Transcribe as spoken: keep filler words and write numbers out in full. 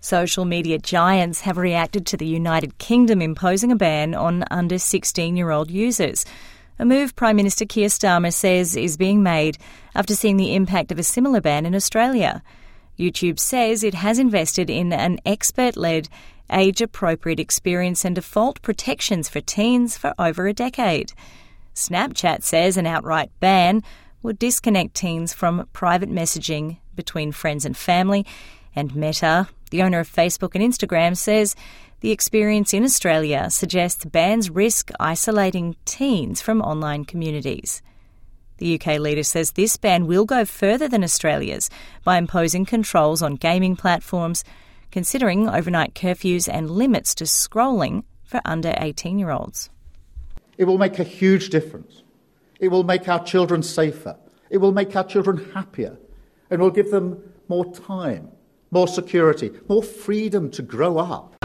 Social media giants have reacted to the United Kingdom imposing a ban on under sixteen-year-old users, a move Prime Minister Keir Starmer says is being made after seeing the impact of a similar ban in Australia. YouTube says it has invested in an expert-led, age-appropriate experience and default protections for teens for over a decade. Snapchat says an outright ban would disconnect teens from private messaging between friends and family, and Meta, the owner of Facebook and Instagram, says the experience in Australia suggests bans risk isolating teens from online communities. The U K leader says this ban will go further than Australia's by imposing controls on gaming platforms, considering overnight curfews and limits to scrolling for under eighteen-year-olds. It will make a huge difference. It will make our children safer. It will make our children happier, and will give them more time, more security, more freedom to grow up